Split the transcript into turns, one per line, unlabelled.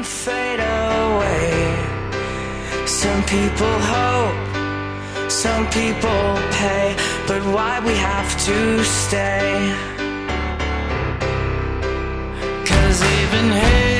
and fade away. Some people hope, some people pay, but why we have to stay? 'Cause even here